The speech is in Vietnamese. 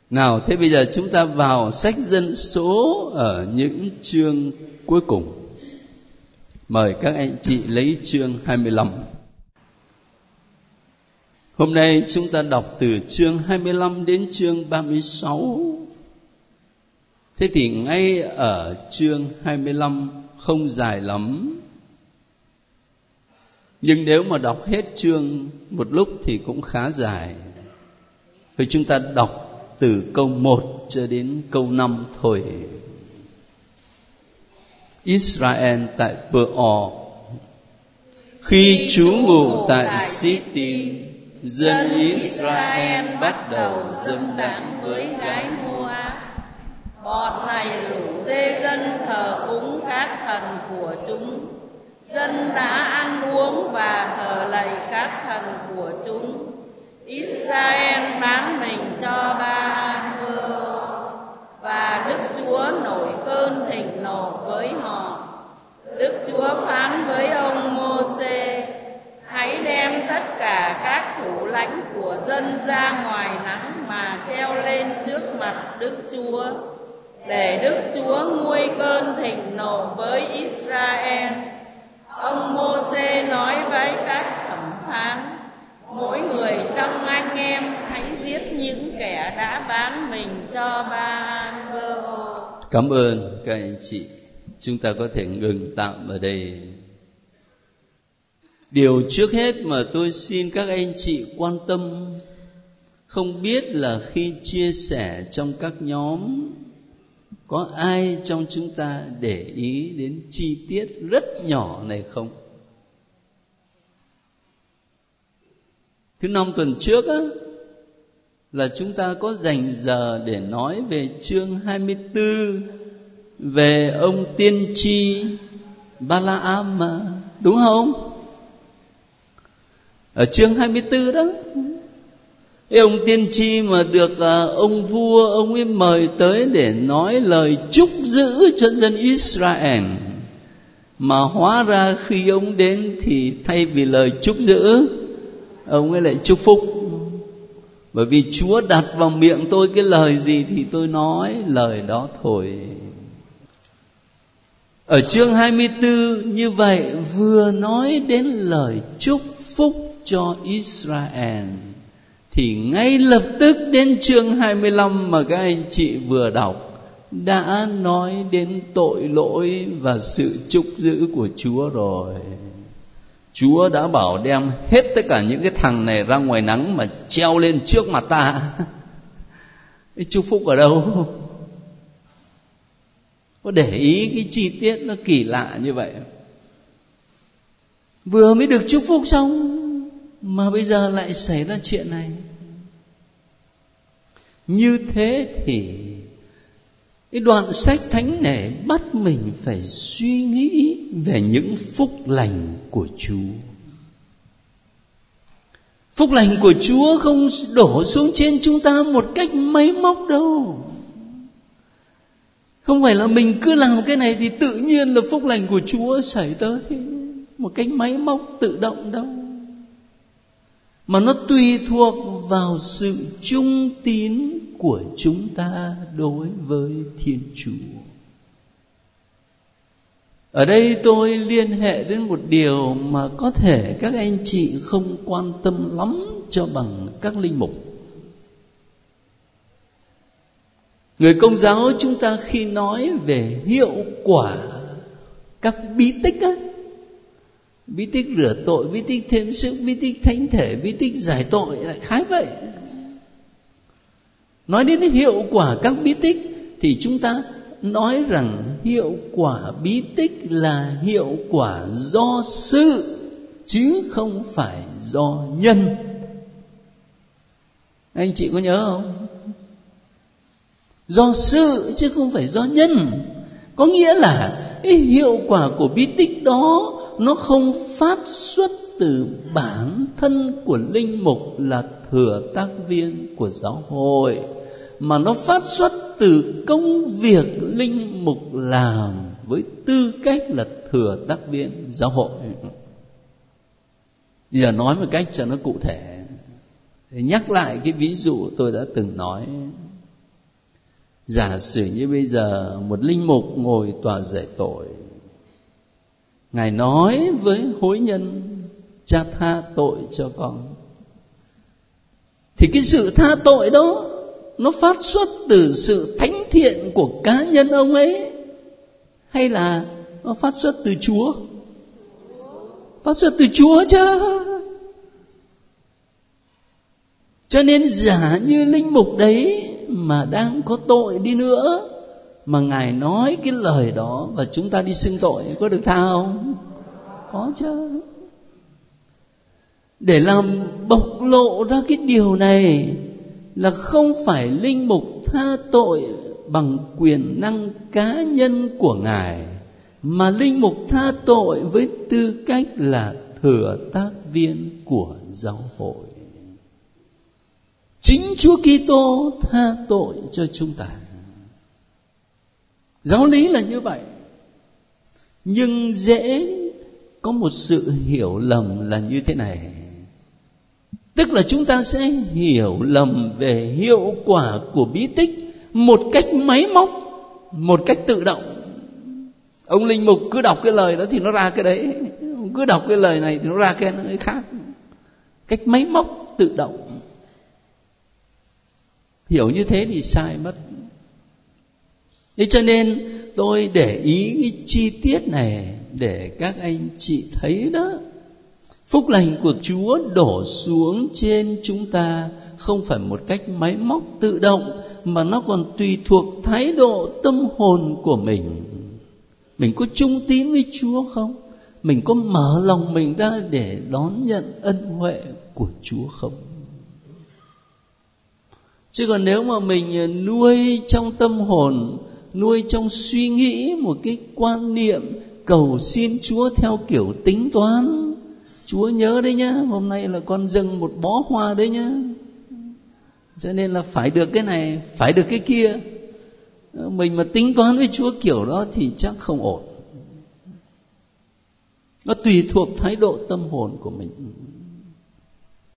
Nào, thế bây giờ chúng ta vào sách Dân Số ở những chương cuối cùng. Mời các anh chị lấy chương 25. Hôm nay chúng ta đọc từ chương 25 đến chương 36. Thế thì ngay ở chương 25 không dài lắm, nhưng nếu mà đọc hết chương một lúc thì cũng khá dài. Thôi chúng ta đọc từ câu 1 cho đến câu 5 thôi. Israel tại Peor. Khi trú ngụ tại Sittim, dân Israel bắt đầu dâm đãng với gái Moab. Bọn này rủ dê dân thờ cúng các thần của chúng. Dân đã ăn uống và thờ lạy các thần của chúng. Israel bán mình cho Ba-al-vơ, và Đức Chúa nổi cơn thịnh nộ với họ. Đức Chúa phán với ông Mô-sê: hãy đem tất cả các thủ lãnh của dân ra ngoài nắng mà treo lên trước mặt Đức Chúa, để Đức Chúa nguôi cơn thịnh nộ với Israel. Ông Mô-sê nói với các thẩm phán: mỗi người trong anh em hãy giết những kẻ đã bán mình cho Ba-al-vơ. Cảm ơn các anh chị. Chúng ta có thể ngừng tạm ở đây. Điều trước hết mà tôi xin các anh chị quan tâm, không biết là khi chia sẻ trong các nhóm, có ai trong chúng ta để ý đến chi tiết rất nhỏ này không? Thứ năm tuần trước á, là chúng ta có dành giờ để nói về chương 24, về ông tiên tri Balaam mà, đúng không? Ở chương 24 đó, cái ông tiên tri mà được ông vua, ông ấy mời tới để nói lời chúc giữ cho dân Israel, mà hóa ra khi ông đến thì thay vì lời chúc giữ, ông ấy lại chúc phúc. Bởi vì Chúa đặt vào miệng tôi cái lời gì thì tôi nói lời đó thôi. Ở chương 24 như vậy vừa nói đến lời chúc phúc cho Israel, thì ngay lập tức đến chương 25 mà các anh chị vừa đọc đã nói đến tội lỗi và sự trúc giữ của Chúa rồi. Chúa đã bảo đem hết tất cả những cái thằng này ra ngoài nắng mà treo lên trước mặt ta. Cái chúc phúc ở đâu? Có để ý cái chi tiết nó kỳ lạ như vậy. Vừa mới được chúc phúc xong mà bây giờ lại xảy ra chuyện này. Như thế thì cái đoạn sách thánh này bắt mình phải suy nghĩ về những phúc lành của Chúa. Phúc lành của Chúa không đổ xuống trên chúng ta một cách máy móc đâu. Không phải là mình cứ làm cái này thì tự nhiên là phúc lành của Chúa xảy tới một cách máy móc tự động đâu. Mà nó tùy thuộc vào sự trung tín của chúng ta đối với Thiên Chúa. Ở đây tôi liên hệ đến một điều mà có thể các anh chị không quan tâm lắm cho bằng các linh mục. Người Công giáo chúng ta khi nói về hiệu quả các bí tích á, bí tích rửa tội, bí tích thêm sức, bí tích thánh thể, bí tích giải tội, lại khái vậy. Nói đến hiệu quả các bí tích thì chúng ta nói rằng hiệu quả bí tích là hiệu quả do sự chứ không phải do nhân. Anh chị có nhớ không? Do sự chứ không phải do nhân. Có nghĩa là cái hiệu quả của bí tích đó nó không phát xuất từ bản thân của linh mục là thừa tác viên của giáo hội, mà nó phát xuất từ công việc linh mục làm với tư cách là thừa tác viên giáo hội. Bây giờ nói một cách cho nó cụ thể, nhắc lại cái ví dụ tôi đã từng nói. Giả sử như bây giờ một linh mục ngồi tòa giải tội, Ngài nói với hối nhân: Cha tha tội cho con. Thì cái sự tha tội đó nó phát xuất từ sự thánh thiện của cá nhân ông ấy, hay là nó phát xuất từ Chúa? Phát xuất từ Chúa chứ. Cho nên giả như linh mục đấy mà đang có tội đi nữa, mà Ngài nói cái lời đó và chúng ta đi xưng tội, có được tha không? Có chứ. Để làm bộc lộ ra cái điều này là không phải linh mục tha tội bằng quyền năng cá nhân của Ngài, mà linh mục tha tội với tư cách là thừa tác viên của giáo hội. Chính Chúa Kitô tha tội cho chúng ta. Giáo lý là như vậy. Nhưng dễ có một sự hiểu lầm là như thế này. Tức là chúng ta sẽ hiểu lầm về hiệu quả của bí tích một cách máy móc, một cách tự động. Ông linh mục cứ đọc cái lời đó thì nó ra cái đấy, cứ đọc cái lời này thì nó ra cái khác. Cách máy móc tự động. Hiểu như thế thì sai mất. Thế cho nên tôi để ý cái chi tiết này để các anh chị thấy đó. Phúc lành của Chúa đổ xuống trên chúng ta không phải một cách máy móc tự động, mà nó còn tùy thuộc thái độ tâm hồn của mình. Mình có trung tín với Chúa không? Mình có mở lòng mình ra để đón nhận ân huệ của Chúa không? Chứ còn nếu mà mình nuôi trong tâm hồn, nuôi trong suy nghĩ một cái quan niệm cầu xin Chúa theo kiểu tính toán: Chúa nhớ đấy nhá, hôm nay là con dâng một bó hoa đấy nhá, cho nên là phải được cái này, phải được cái kia. Mình mà tính toán với Chúa kiểu đó thì chắc không ổn. Nó tùy thuộc thái độ tâm hồn của mình.